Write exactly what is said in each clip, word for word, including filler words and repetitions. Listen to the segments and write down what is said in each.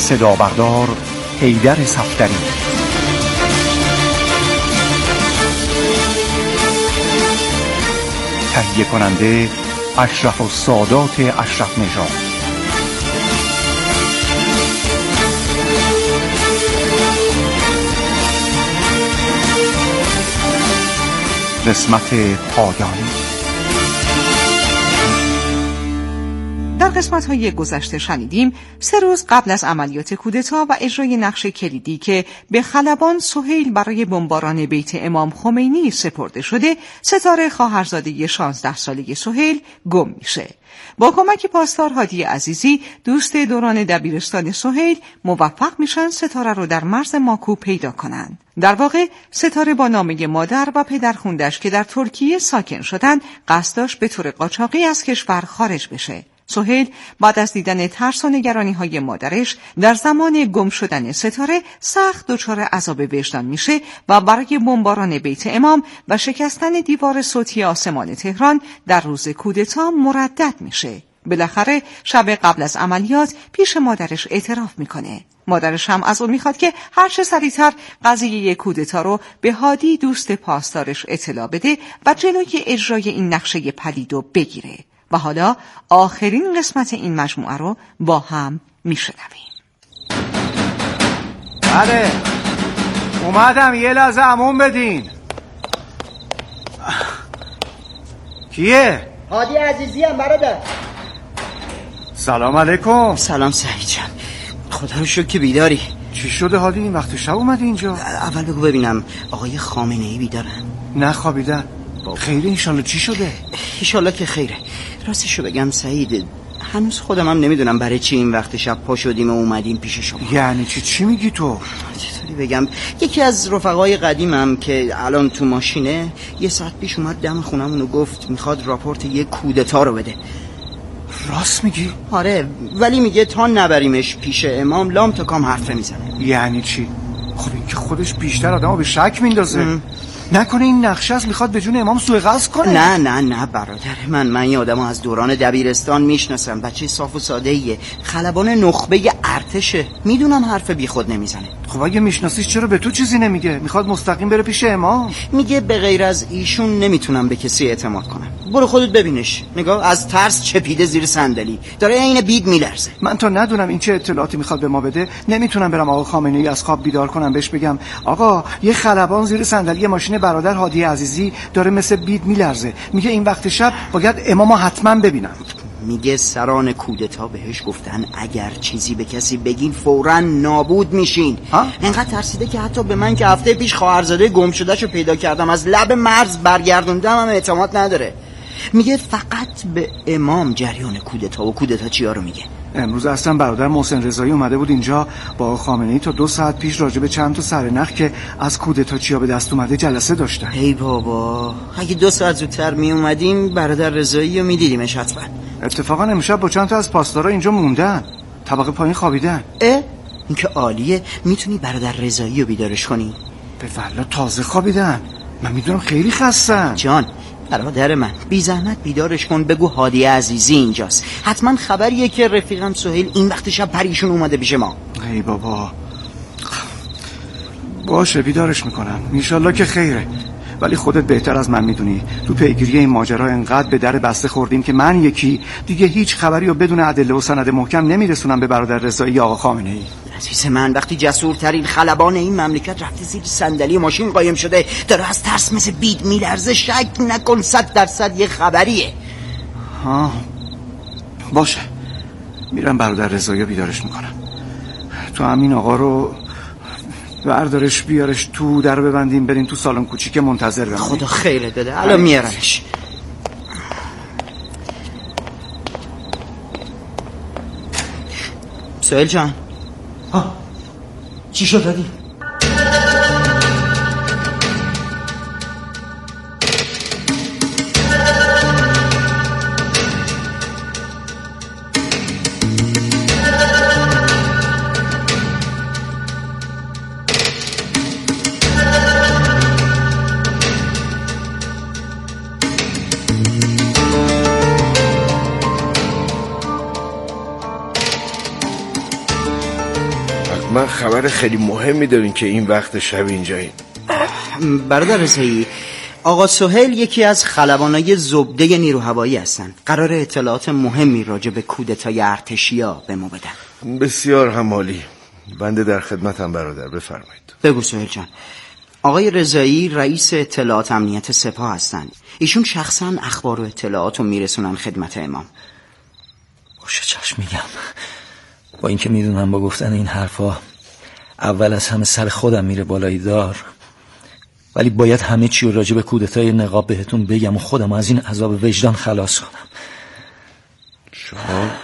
صدا بردار حیدر صفدری. تهیه کننده اشرف السادات اشرف نژاد. قسمت پایانی. در قسمت‌های گذشته شنیدیم سه روز قبل از عملیات کودتا و اجرای نقش کلیدی که به خلبان سهیل برای بمباران بیت امام خمینی سپرده شده، ستاره خواهرزاده شانزده ساله سهیل گم میشه. با کمک پاسدار هادی عزیزی، دوست دوران دبیرستان سهیل، موفق میشن ستاره رو در مرز ماکو پیدا کنند. در واقع ستاره با نامه مادر و پدر خوندش که در ترکیه ساکن شدن، قصد داشت به طور قاچاقی از کشور خارج بشه. سهیل بعد از دیدن ترس و نگرانی‌های مادرش در زمان گم شدن ستاره سخت دچار عذاب وجدان میشه و برای بمباران بیت امام و شکستن دیوار صوتی آسمان تهران در روز کودتا مردد میشه. بالاخره شب قبل از عملیات پیش مادرش اعتراف میکنه. مادرش هم از اون میخواد که هر چه سریعتر قضیه کودتا رو به هادی دوست پاسدارش اطلاع بده و جلوی اجرای این نقشه پلیدو بگیره. و حالا آخرین قسمت این مجموعه رو با هم میشنویم. بله اومدم، یه لحظه امون بدین. کیه؟ هادی عزیزی هم برادر. سلام علیکم. سلام سعید جان، خدا رو شکر که بیداری. چی شده هادی این وقت شب اومدی اینجا؟ اول بگو ببینم آقای خامنه ای بیدارن؟ نخوابیدن. خیره انشالله. چی شده؟ انشالله که خیره. راستشو بگم سعید، هنوز خودم هم نمیدونم برای چی این وقت شب پا شدیم و اومدیم پیش شما. یعنی چی چی میگی تو؟ چطوری بگم، یکی از رفقای قدیمم که الان تو ماشینه یه ساعت پیش اومد دم خونمونو گفت میخواد راپورت یه کودتا رو بده. راست میگی؟ آره، ولی میگه تا نبریمش پیش امام لام تا کام حرف میزنه. یعنی چی؟ خب این که خودش بیشتر آدمو به شک میندازه. نکنه این نقشه است میخواد به جون امام سوء قصد کنه؟ نه نه نه برادر من من یه آدمو از دوران دبیرستان میشناسم. بچه صاف و ساده ایه، خلبان نخبه ارتشه، میدونم حرف بیخود نمیزنه. خب اگه میشناسیش چرا به تو چیزی نمیگه؟ میخواد مستقیم بره پیش امام. میگه به غیر از ایشون نمیتونم به کسی اعتماد کنم. برو خودت ببینش، نگاه از ترس چپیده زیر صندلی، داره عین بید میلرزه. من تا ندونم این چه اطلاعاتی میخواد به ما بده نمیتونم برم آقا خامنه ای از خواب بیدار کنم بهش بگم آقا یه خلبان زیر صندلی ماشین برادر هادی عزیزی داره مثل بید میلرزه، میگه این وقت شب باید امامو حتما ببینم. میگه سران کودتا بهش گفتن اگر چیزی به کسی بگین فوراً نابود میشین. انقدر ترسیده که حتی به من که هفته پیش خواهرزاده گم شدهشو پیدا کردم از لب مرز برگردوندم هم اعتماد نداره. میگه فقط به امام جریان کودتا و کودتا چیا رو میگه. امروز اصلا برادر محسن رضایی اومده بود اینجا با خامنه‌ای تا دو ساعت پیش راجع به چند تا سرنخ که از کودتا چیا به دست اومده جلسه داشتن. ای بابا، اگه دو ساعت زودتر می اومدیم برادر رضایی رو میدیدیمش حتما. اتفاقا امشب با چند تا از پاسدارا اینجا موندن، طبقه پایین خوابیدن. اه این که عالیه، میتونی برادر رضایی رو بیدارش کنی؟ به والله تازه خوابیدن، من میدونم خیلی خستن. جان برادر من بی زحمت بیدارش کن، بگو هادی عزیزی اینجاست، حتما خبریه که رفیقم سهیل این وقت شب پریشون اومده پیش ما. ای بابا باشه بیدارش میکنم انشالله که خیره، ولی خودت بهتر از من میدونی تو پیگیری این ماجرا انقدر به در بسته خوردیم که من یکی دیگه هیچ خبری رو بدون ادله و سند محکم نمیرسونم به برادر رضایی آقا خامنه ای. عزیز من وقتی جسورترین خلبان این مملکت رفته زیر صندلی ماشین قایم شده داره از ترس مثل بید میلرزه، شک نکن صد درصد یه خبریه. ها باشه میرم برادر رضایی بیدارش میکنم، تو همین آقا رو بردارش بیارش تو، در ببندیم بریم تو سالن کوچیک منتظر بمونیم. خدا خیرت بده الان میارنش. سهیل جان. ها چی شد دادی؟ حتما خبر خیلی مهمی دارین که این وقت شب اینجایین. برادر رضایی، آقا سهیل یکی از خلبانای زبده نیرو هوایی هستن. قرار اطلاعات مهمی راجع به کودتای ارتشیا به ما بدن. بسیار همالی. بنده در خدمتم برادر، بفرمایید. بگو سهیل جان. آقای رضایی رئیس اطلاعات امنیت سپاه هستن. ایشون شخصا اخبار و اطلاعات رو میرسونن خدمت امام. باشه چشم میگم. با اینکه میدونم با گفتن این حرفا اول از همه سر خودم میره بالای دار، ولی باید همه چی رو راجع به کودتای نقاب بهتون بگم و خودم از این عذاب وجدان خلاص کنم. شما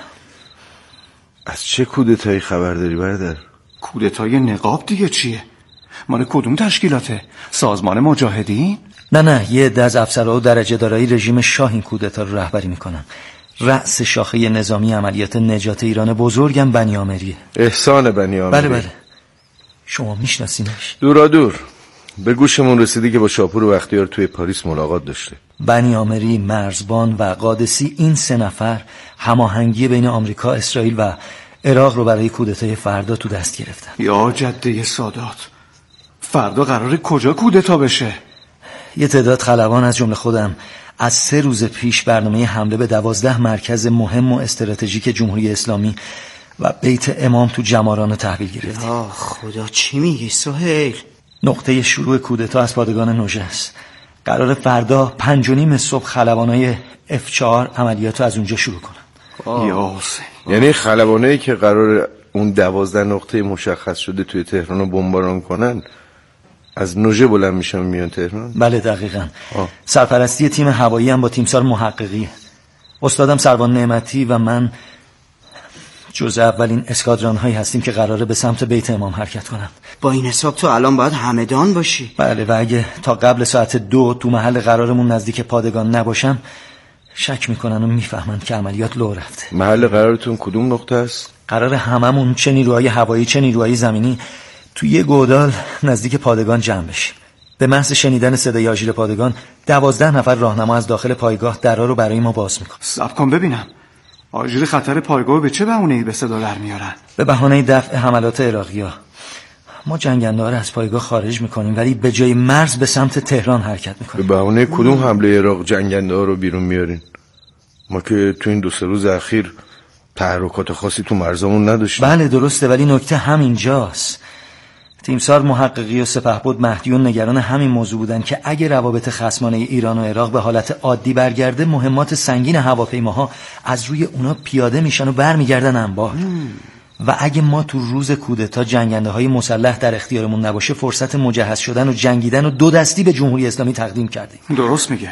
از چه کودتایی خبر داری برادر؟ کودتای نقاب دیگه چیه؟ مال کدوم تشکیلاته؟ سازمان مجاهدین؟ نه نه، یه عده از افسرها و درجه دارای رژیم شاه این کودتا رو رهبری میکنن. رأس شاخه نظامی عملیات نجات ایران بزرگم بنی عامریه. احسان بنی عامری. بله بله. شما میشناسینش؟ دورا دور. به گوشمون رسیدی که با شاپور و بختیار توی پاریس ملاقات داشته. بنی عامری، مرزبان و قادسی، این سه نفر هماهنگی بین آمریکا، اسرائیل و عراق رو برای کودتای فردا تو دست گرفتن. یا جده سادات، فردا قراره کجا کودتا بشه؟ یه تعداد خلبان از جمله خودم از سه روز پیش برنامه حمله به دوازده مرکز مهم و استراتژیک جمهوری اسلامی و بیت امام تو جماران تحویل گرفتیم. یا خدا، چی میگی سهیل؟ نقطه شروع کودتا از پادگان نوژه است. قرار فردا پنج و نیم صبح خلبانای اف چهار عملیاتو از اونجا شروع کنن. یا حسین، یعنی خلبانایی که قرار اون دوازده نقطه مشخص شده توی تهران رو بمباران کنن از نوژه بلند میشن میان تهران؟ بله دقیقاً. آه. سرپرستی تیم هوایی هم با تیمسار محققی. استادم سروان نعمتی و من جزء اولین اسکادران هایی هستیم که قراره به سمت بیت امام حرکت کنند. با این حساب تو الان باید همدان باشی. بله، و اگه تا قبل ساعت دو تو محل قرارمون نزدیک پادگان نباشم شک میکنن و میفهمن که عملیات لو رفته. محل قرارتون کدوم نقطه است؟ قرار هممون، چه نیروهای هوایی چه نیروهای زمینی، تو یه گودال نزدیک پادگان جمع بشیم. به محض شنیدن صدای آژیر پادگان دوازده نفر راهنما از داخل پایگاه درا رو برای ما باز میکنن. صبر کن ببینم، آژیر خطر پایگاه به چه بهونه‌ای به صدا در میارن؟ به بهانه دفع حملات عراقی‌ها. ما جنگنده‌ها رو از پایگاه خارج میکنیم ولی به جای مرز به سمت تهران حرکت میکنیم. به بهانه کدوم حمله عراق جنگنده‌ها رو بیرون میارین؟ ما که تو این دو سه روز اخیر تحرکات خاصی تو مرزمون نداشتیم. بله درسته، ولی نکته همینجاست. تیمسار محققی و سپهبد مهدیون نگران همین موضوع بودن که اگه روابط خصمانه ایران و عراق به حالت عادی برگرده، مهمات سنگین هواپیماها از روی اونا پیاده میشن و برمیگردن انبار. و اگه ما تو روز کودتا جنگنده های مسلح در اختیارمون نباشه، فرصت مجهز شدن و جنگیدن و دو دستی به جمهوری اسلامی تقدیم کردیم. درست میگه.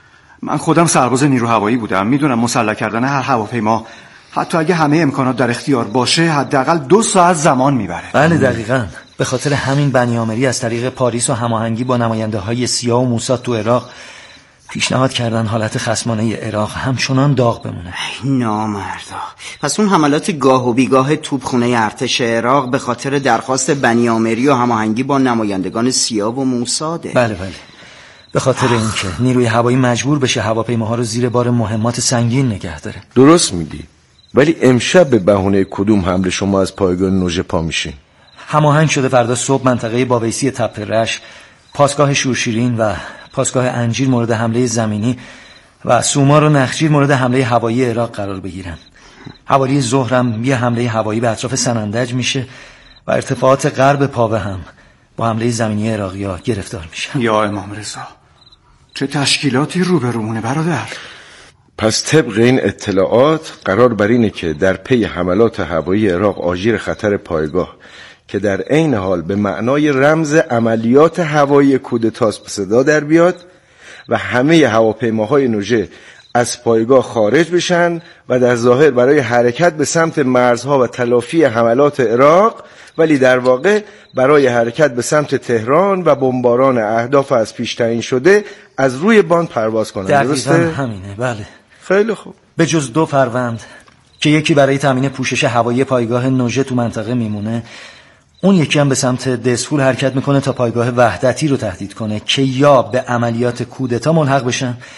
من خودم سرباز نیرو هوایی بودم، میدونم مسلح کردن هر هواپیما حتی اگه همه امکانات در اختیار باشه حداقل دو ساعت زمان میبره. بله دقیقاً. به خاطر همین بنی عامری از طریق پاریس و هماهنگی با نماینده های سیا و موساد تو عراق پیشنهاد کردن حالت خصمانه عراق همچنان داغ بمونه. نامردا. پس اون حملات گاه و بیگاه توپخونه ارتش عراق به خاطر درخواست بنی عامری و هماهنگی با نمایندگان سیا و موساده. بله بله. به خاطر اینکه نیروی هوایی مجبور بشه هواپیماها رو زیر بار مهمات سنگین نگه داره. درست میگی. ولی امشب به بهونه کدوم حمله شما از پایگاه نوژه پا میشین؟ هماهنگ شده فردا صبح منطقه بابیسی تپه رش، پاسگاه شورشیرین و پاسگاه انجیر مورد حمله زمینی و سومار و نخجیر مورد حمله هوایی عراق قرار بگیرن. حوالی ظهرم یه حمله هوایی به اطراف سنندج میشه و ارتفاعات غرب پاوه هم با حمله زمینی عراقی‌ها گرفتار میشن. یا امام رضا، چه تشکیلاتی روبرومونه برادر؟ پس طبق این اطلاعات قرار بر اینه که در پی حملات هوایی عراق آژیر خطر پایگاه که در عین حال به معنای رمز عملیات هوایی کودتاست به صدا در بیاد و همه هواپیماهای نوژه از پایگاه خارج بشن و در ظاهر برای حرکت به سمت مرزها و تلافی حملات عراق، ولی در واقع برای حرکت به سمت تهران و بمباران اهداف از پیش تعیین شده از روی باند پرواز کنند. درسته؟ همینه. بله. خیلی خوب. به جز دو فروند که یکی برای تامین پوشش هوایی پایگاه نوژه تو منطقه میمونه، اون یکی هم به سمت دسفول حرکت میکنه تا پایگاه وحدتی رو تهدید کنه که یا به عملیات کودتا ملحق بشن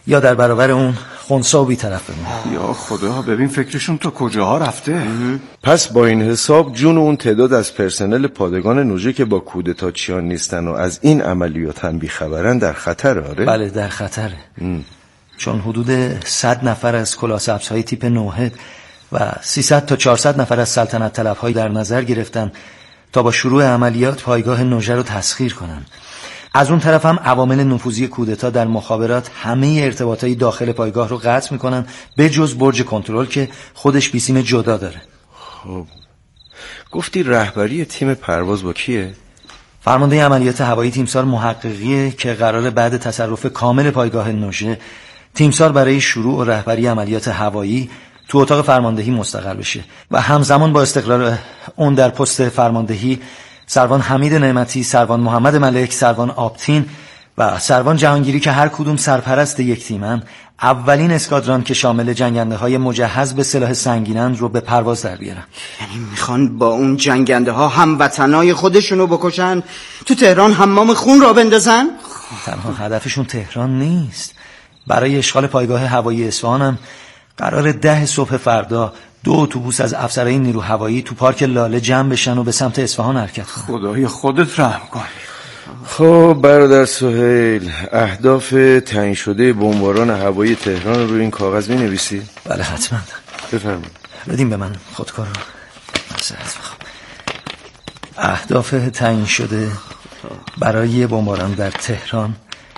یا در برابر اون خنثی و بی‌طرف بمونه. یا خدا، ببین فکرشون تا کجاها رفته. پس با این حساب جون اون تعداد از پرسنل پادگان نوژه که با کودتاچیان نیستن و از این عملیات هم بیخبرن در خطر. آره؟ بله در خطره. ام. چون حدود صد نفر از کلاسبزهای تیپ نوهد و سیصد تا چهارصد نفر از سلطنت طلب‌های در نظر گرفتن تا با شروع عملیات پایگاه نوژه رو تسخیر کنن. از اون طرف هم عوامل نفوذی کودتا در مخابرات همه ارتباطای داخل پایگاه رو قطع میکنن به جز برج کنترل که خودش بیسیم جدا داره. خب گفتی رهبری تیم پرواز با کیه؟ فرمانده عملیات هوایی تیمسار محققیه که قراره بعد تصرف کامل پایگاه نوژه تیمسار برای شروع و رهبری عملیات هوایی تو اتاق فرماندهی مستقر بشه و همزمان با استقرار اون در پست فرماندهی سروان حمید نعمتی، سروان محمد ملک، سروان آبتین و سروان جهانگیری که هر کدوم سرپرست یک تیمن اولین اسکادران که شامل جنگنده های مجهز به سلاح سنگینند رو به پرواز در بیارن. یعنی میخوان با اون جنگنده ها هموطنای خودشونو بکشن، تو تهران حمام خون را بندازن؟ تنها هدفشون تهران نیست. برای اشغال پایگاه هوایی اصفهان هم قرار ده صبح فردا دو اتوبوس از افسرهای نیرو هوایی تو پارک لاله جمع بشن و به سمت اصفهان حرکت کنن. خدای خودت رحم کن. خب برادر سهیل، اهداف تعیین شده بمباران هوایی تهران رو روی این کاغذ می‌نویسی؟ بله حتما. بفرمایید. بدیم به من خودکار رو. معذرت می‌خوام. اهداف تعیین شده برای بمباران در تهران: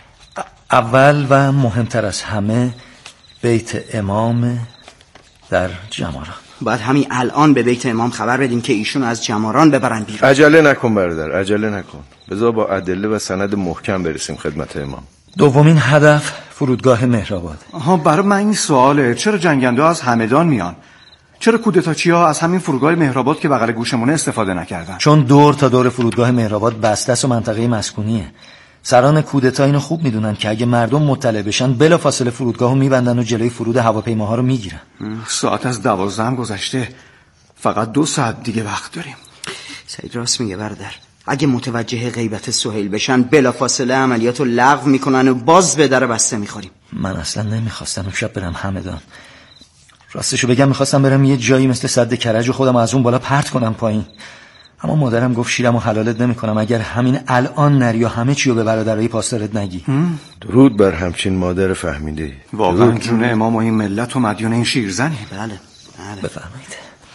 اول و مهمتر از همه بیت امام در جماران. باید همین الان به بیت امام خبر بدیم که ایشون از جماران ببرن بیرون. عجله نکن برادر، عجله نکن. بذار با ادله و سند محکم برسیم خدمت امام. دومین هدف فرودگاه مهرآباد. آها، برای من این سواله، چرا جنگنده ها از همدان میان؟ چرا کودتاچی‌ها از همین فرودگاه مهرآباد که بغل گوشمونه استفاده نکردن؟ چون دور تا دور فرودگاه مهرآباد بسته است و منطقه مسکونیه. سران کودتا اینو خوب میدونن که اگه مردم مطلع بشن بلافاصله فرودگاهو میبندن و جلوی فرود هواپیماها رو میگیرن. ساعت از دوازده هم گذشته، فقط دو ساعت دیگه وقت داریم. سعید راست میگه برادر، اگه متوجه غیبت سهیل بشن بلافاصله عملیاتو لغو میکنن و باز به در بسته میخوریم. من اصلا نمیخواستم امشب برم همدان. راستشو بگم میخواستم برم یه جایی مثل سد کرج و خودم از اون بالا پرت کنم پایین، اما مادرم گفت شیرم و حلالت نمی کنم اگر همین الان نری و همه چیو به برادرای پاسدارت نگی. درود بر همچین مادر فهمیده. واقعا جون امام و این ملت و مدیون این شیرزنی. بله بله. بفرمایید.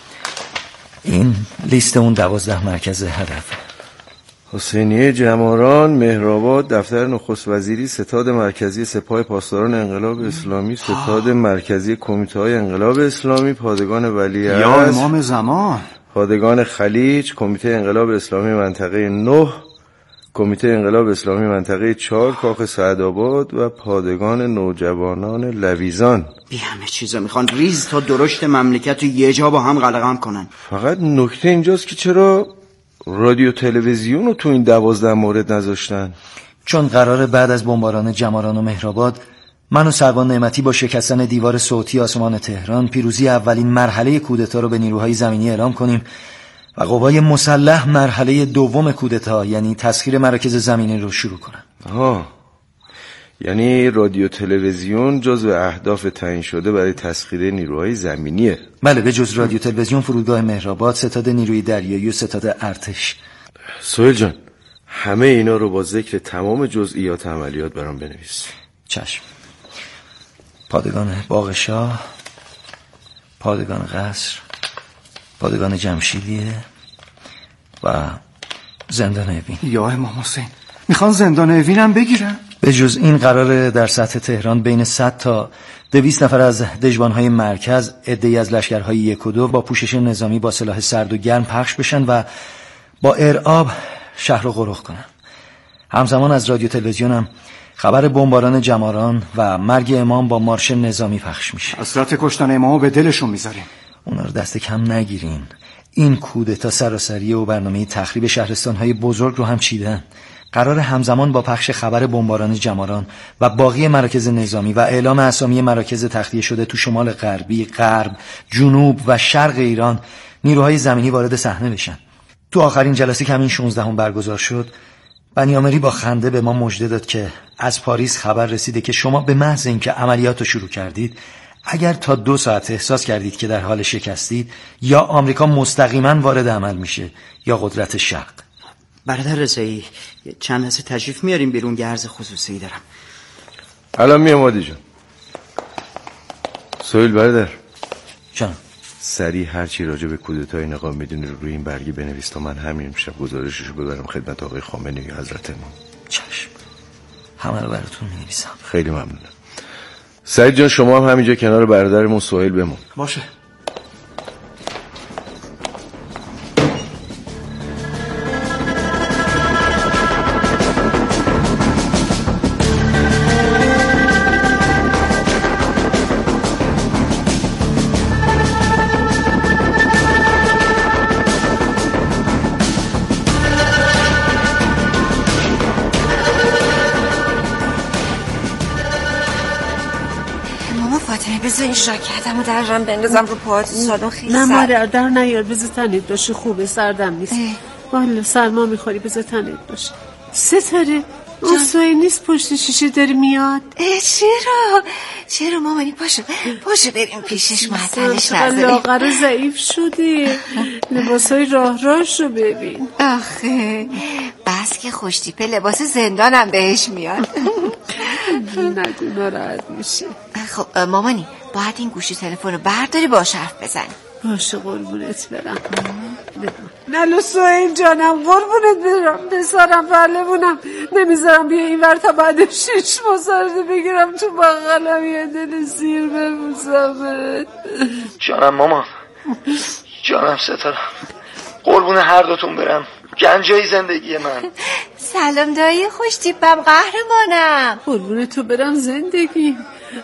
این لیست اون دوازده مرکز هدف: حسینیه جماران، مهرآباد، دفتر نخست وزیری، ستاد مرکزی سپاه پاسداران انقلاب اسلامی، ستاد مرکزی کمیته های انقلاب اسلامی، پادگان ولیعصر، یا امام زمان، پادگان خلیج، کمیته انقلاب اسلامی منطقه نه، کمیته انقلاب اسلامی منطقه چهار، کاخ سعدآباد و پادگان نوجوانان لویزان. بی همه چیزا میخوان ریز تا درشت مملکت رو یه جا با هم قلقم کنن. فقط نکته اینجاست که چرا رادیو تلویزیون رو تو این دوازده مورد نذاشتن؟ چون قراره بعد از بمباران جماران و مهرآباد من و سروان نعمتی با شکستن دیوار صوتی آسمان تهران پیروزی اولین مرحله کودتا رو به نیروهای زمینی اعلام کنیم و قوای مسلح مرحله دوم کودتا یعنی تسخیر مراکز زمینی رو شروع کنن. آها، یعنی رادیو تلویزیون جزو اهداف تعیین شده برای تسخیر نیروهای زمینیه؟ بله، به جز رادیو تلویزیون، فرودگاه مهرآباد، ستاد نیروی دریایی و ستاد ارتش. سهیل جان، همه اینا رو با ذکر تمام جزئیات عملیات برام بنویس. چشم. پادگان باغ شاه، پادگان قصر، پادگان جمشیدیه و زندان اوین. یا امام حسین، میخوان زندان اوین هم بگیرن؟ به جز این قراره در سطح تهران بین صد تا دویست نفر از دژبانهای مرکز، عده‌ای از لشکرهای یک و دو با پوشش نظامی با سلاح سرد و گرم پخش بشن و با ارعاب شهر رو غرق کنن. همزمان از رادیو تلویزیون هم خبر بمباران جماران و مرگ امام با مارش نظامی پخش میشه. حسرت کشتن امامو به دلشون میذاریم. اونا رو دست کم نگیرین. این کودتا سراسریه و برنامه تخریب شهرستانهای بزرگ رو هم چیدن. قرار همزمان با پخش خبر بمباران جماران و باقی مراکز نظامی و اعلام اسامی مراکز تخلیه شده تو شمال غربی، غرب، جنوب و شرق ایران نیروهای زمینی وارد صحنه بشن. تو آخرین جلسه که همین شانزدهم برگزار شد، بنیامری با خنده به ما مژده داد که از پاریس خبر رسیده که شما به محض اینکه عملیات رو شروع کردید، اگر تا دو ساعت احساس کردید که در حال شکستید، یا آمریکا مستقیما وارد عمل میشه یا قدرت شرق. برادر رضایی چند لحظه تشریف میاریم بیرون، یه عرض خصوصی دارم. الان میام عادی جان. سهیل برادر جان، سریع هرچی راجع به کودتای نقاب میدونی رو روی این برگی بنویس تا من همین امشب گزارششو ببرم خدمت آقای خامنه‌ای حضرت امام. چشم، همه رو براتون می‌نویسم. خیلی ممنونم. سعید جان شما هم همینجا کنار برادرمون سهیل بمون. باشه. بذار این ژاکتمو در رم بندازم رو پاهات. سالن خیلی سرد. نه مادر در نیار، بذار تنت باشه، خوبه، سردم نیست. والا سرما میخوری، بذار تنت باشه. ستاره اون سوی نیست پشت شیشه داره میاد. چرا چرا مامانی؟ پاشو پاشو بریم پیشش، معطلش نذاری. لاغر ضعیف شده، لباسای راه راهش رو ببین. آخه بس که خوشتیپه لباس زندانم بهش میاد. نگو ناراحت میشه. خب مامانی باید این گوشی تلفن رو برداری باهاش حرف بزنی. باشه قربونت برم. نلو سوهیل جانم قربونت برم، پسرم پهلوونم، نمیذارم بیا این ور تا بعد شیش مصارده بگیرم تو بغلم یه دل سیر ببوسمت. جانم مامان، جانم ستاره، قربون هر دوتون برم، گنجای زندگی من. سلام دایی خوشتیپم، قهرمانم. قربون تو برم زندگی.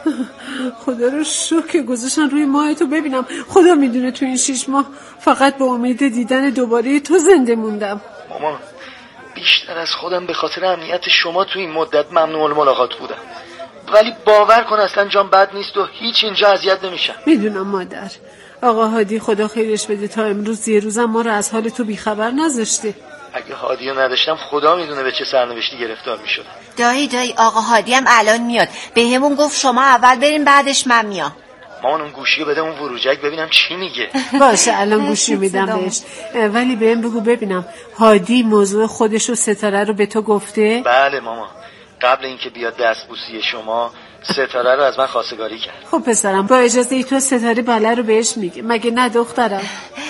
خدا رو شکر گذاشتن روی ماه تو. ببینم خدا میدونه تو این شیش ماه فقط به امید دیدن دوباره تو زنده موندم. مامان بیشتر از خودم به خاطر امنیت شما تو این مدت ممنوع الملاقات بودم، ولی باور کن اصلا جان بد نیست و هیچ اینجا اذیت نمیشم. میدونم مادر. آقا هادی خدا خیرش بده تا امروز یه روزم ما رو از حال تو بیخبر نذاشته. اگه هادیو نداشتم خدا میدونه به چه سرنوشتی گرفتار میشدم. دایی دایی آقا هادی هم الان میاد، به همون گفت شما اول بریم بعدش من میام. مامان اون گوشیو بده اون وروجک ببینم چی میگه. باشه الان گوشی میدم بهش، ولی بهم بگو ببینم هادی موضوع خودش و ستاره رو به تو گفته؟ بله مامان، قبل اینکه بیاد دستبوسی شما ستاره رو از من خواستگاری کرد. خب پسرم با اجازه ای تو ستاره بله رو بهش میگه، مگه نه دخترم؟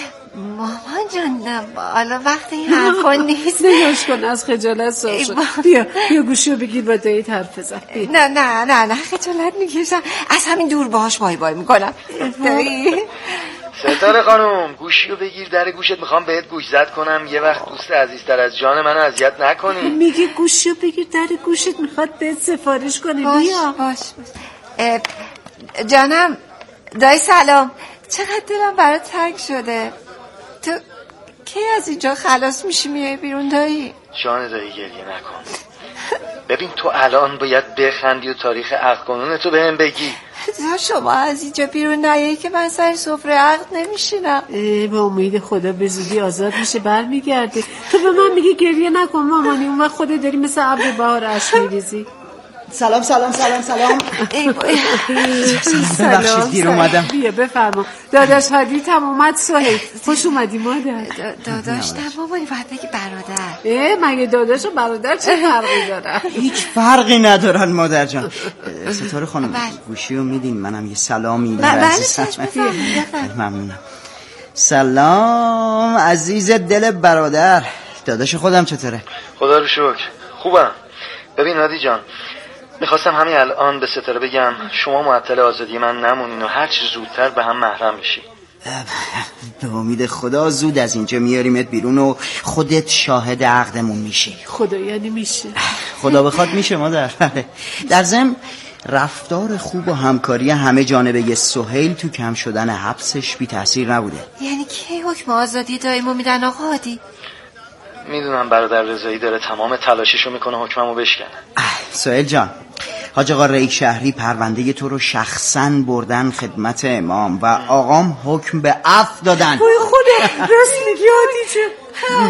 مامان جان حالا وقت این حرفا نیست. نگاش کن از خجالت سر شد. بیا بیا گوشیو بگیر با داییت حرف بزن. نه نه نه نه خجالت میکشم، از همین دور باهاش بای بای میکنم. دایی ستاره خانم گوشیو بگیر، در گوشت میخوام بهت گوش زد کنم، یه وقت دوست عزیزتر از جان منو اذیت نکنی. میگه گوشیو بگیر در گوشت میخواد بهت سفارش کنه. باش بیا باش باش. جانم دایی سلام، چقدر دلم برات تنگ شده. تو کی از اینجا خلاص میشی میای بیرون دایی؟ جان دایی گریه نکن. ببین تو الان باید بخندی و تاریخ عقد کنون تو بهم بگی. تو شما از اینجا بیرون نیایی که من سر سفره عقد نمیشینم. با امید خدا به زودی آزاد میشه برمیگرده. تو به من میگی گریه نکن مامانی، اون وقت خودت داری مثل ابر بهار اشک میریزی. سلام سلام سلام سلام. ببخشید دیر اومدم. بیا بفرما. داداش هادی تم اومد. سهیل خوش اومدی مادر. داداش تمامانی باید بگی برادر. اه مگه داداش و برادر چه فرقی داره؟ هیچ فرقی ندارن مادر جان. ستاره خانم گوشیو میدین منم یه سلامی بزنم. ممنونم. سلام عزیز دل برادر، داداش خودم چطوره؟ خدا رو شکر خوبم. ببین هادی جان میخواستم همین الان به ستاره بگم شما معطل آزادی من نمونین و هر چی زودتر به هم محرم بشی. به امید خدا زود از اینجا میاریمت بیرون و خودت شاهد عقدمون میشی. خدا یعنی میشه؟ خدا بخواد میشه مادر. در ضمن رفتار خوب و همکاری همه جانبه سهیل تو کم شدن حبسش بی تاثیر نبوده. یعنی کی حکم آزادی دایمو میدن آقا هادی؟ میدونم برادر رضایی داره تمام تلاششو میکنه حکممو بشکنه. سهیل جان حاج آقا ریک شهری پرونده تو رو شخصاً بردن خدمت امام و آقام حکم به عفو دادن. وای خدا راست میگی هادی چه؟ بله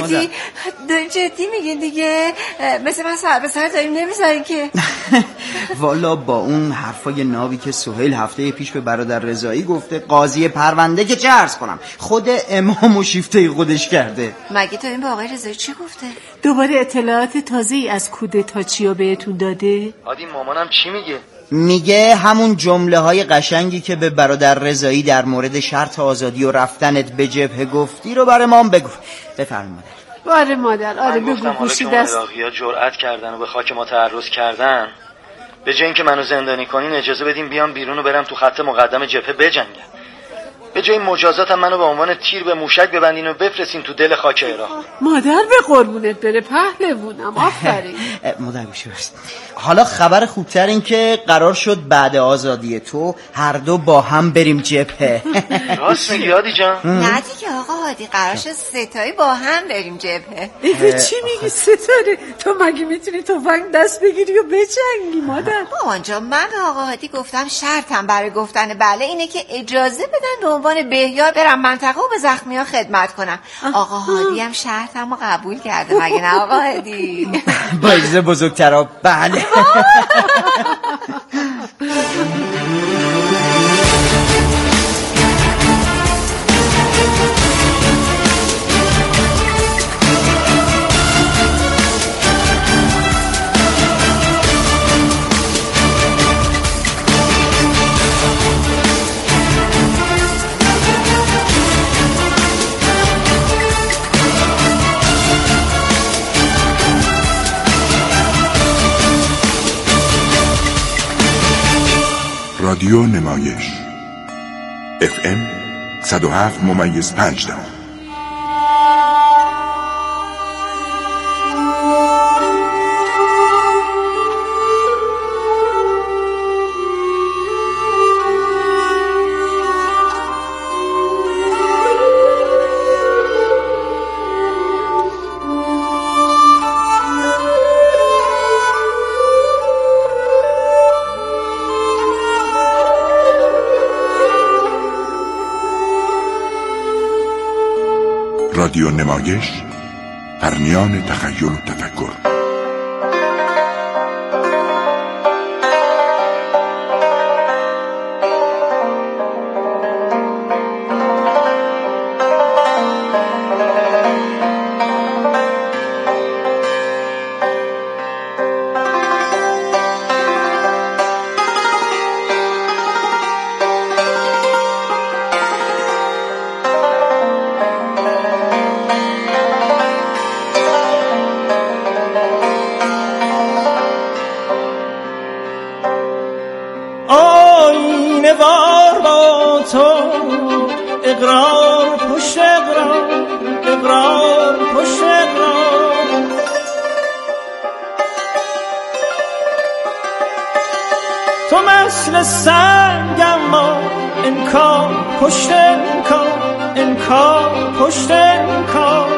جدی داریم جدی میگین دیگه؟ مثل من سر به سر داریم نمیذارین که. والا با اون حرفای نابی که سهیل هفته پیش به برادر رضایی گفته قاضی پرونده که چه عرض کنم خود امام و شیفته خودش کرده. مگه تو این با آقای رضایی چی گفته؟ دوباره اطلاعات تازه‌ای از کودتا چیا بهتون داده؟ عادی مامانم چی میگه؟ میگه همون جمله های قشنگی که به برادر رضایی در مورد شرط آزادی و رفتنت به جبهه گفتی رو برای ما بگو. بفرمایید. آره مادر، آره بگو گوشی دست. عراقی‌ها جرأت کردن و به خاک ما تعرض کردن، به جای اینکه منو زندانی کنین اجازه بدین بیام بیرون و برم تو خط مقدم جبهه بجنگم. به جای مجازاتم منو به عنوان تیر به موشک ببندین و بفرستین تو دل خاک عراق. مادر به قربونت بره پهلوونم، آفرین. مادر گوشی برست. حالا خبر خوبتر این که قرار شد بعد آزادی تو هر دو با هم بریم جبهه. راست میگی هادی جان؟ نه دیگه آقا هادی، قرار شد ستایی با هم بریم جبهه. ایوه چی میگی ستاره؟ تو مگه میتونی تفنگ دست بگیری و بجنگی مادر؟ مامان جان من به آقا هادی گفتم شرطم برای گفتن بله اینه که اجازه بدن به عنوان بهیار برم منطقه و به زخمی‌ها خدمت کنم. آقا هادی هم شرطمو قبول کرده مگه نه آقا هادی؟ با اجازه بزرگترا بله. رادیو نمایش اف ام صد و هفت ممیز پنج دهم. رادیو نمایش در میان تخیل و تفکر. اقرار پشت اقرار، اقرار پشت اقرار. تو مثل سنگ اما انکار پشت انکار، انکار پشت انکار.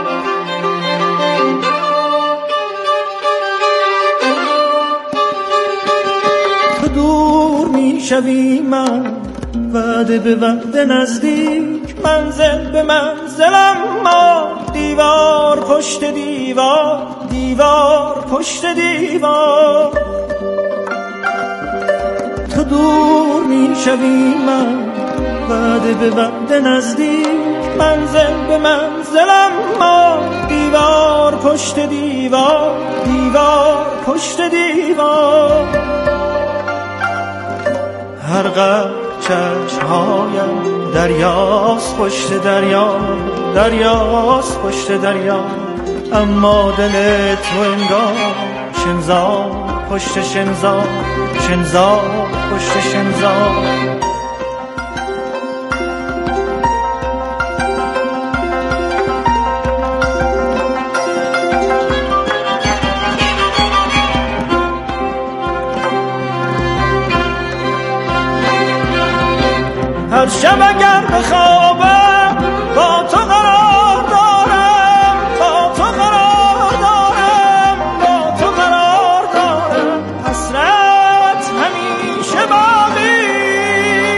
تو دور میشوی من وعده به وعده نزدیک، منزل به منزلم ما دیوار پشت دیوار، دیوار پشت دیوار. تو دور میشوی من وعده به وعده نزدیک، منزل به منزلم ما دیوار پشت دیوار، دیوار پشت دیوار. هر قدر چشمهایم دریاست پشت دریا، دریاست پشت دریا. اما دل تو انگار شنزار پشت شنزار، شنزار پشت شنزار. هر شب اگر بخوابم با تو قرار دارم، با تو قرار دارم، با تو قرار دارم. حسرت همیشه باقی،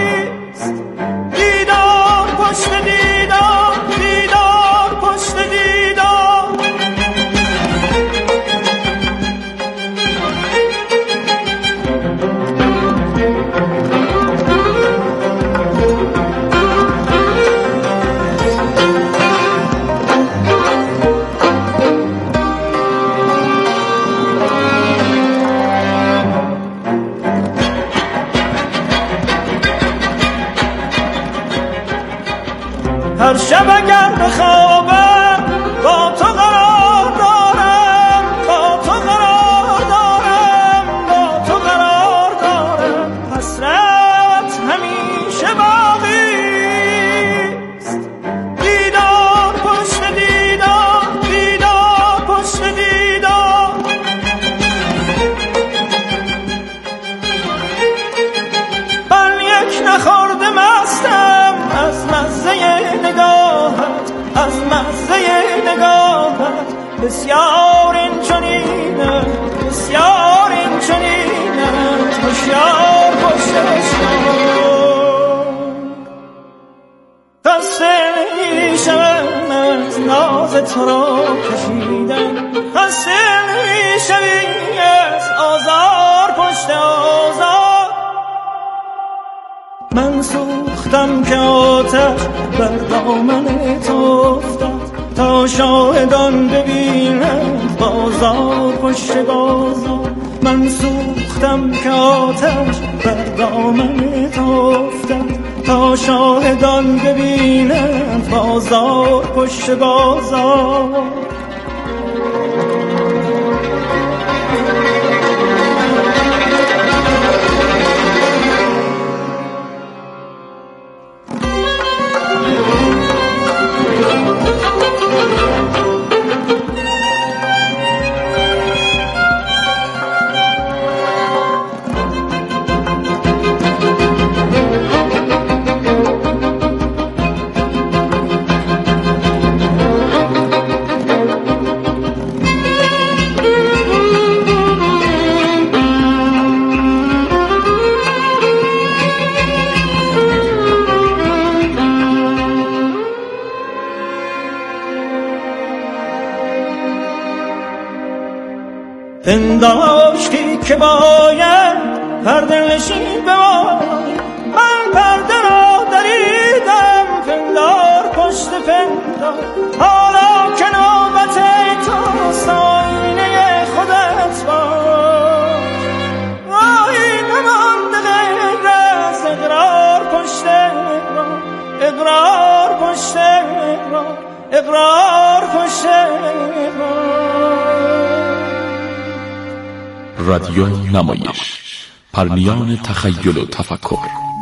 شب اگر بخوابم با تو قرار دارم، با تو قرار دارم، با تو قرار دارم. حسرت همیشه باقی است، دیدار پشت دیدار، دیدار پشت دیدار. من یک نخورده مستم از مزه نگاهت، از مزه نگاهت. بسیار این چنینه، بسیار این چنینه، هوشیار پشتش خسته میشم از ناز تو را کشیدن، خسته میشوی از آزار پشت آزار. من سوختم که آتش بر دامن تو افتاد، تا شاهدان ببینند بازار پشت بازار. من سوختم که آتش بر دامن تو افتاد، تا شاهدان ببینند بازار پشت بازار. پنداشتی که باید پرده نشین بمانی، من پرده را دریدم پندار پشت پندار. حالا که نوبت تو آینه خودت باش، راهی نمانده غیر از اقرار پشت اقرار، اقرار پشت اقرار، اقرار پشت اقرار. رادیو نمایش، پرنیان تخیل و تفکر.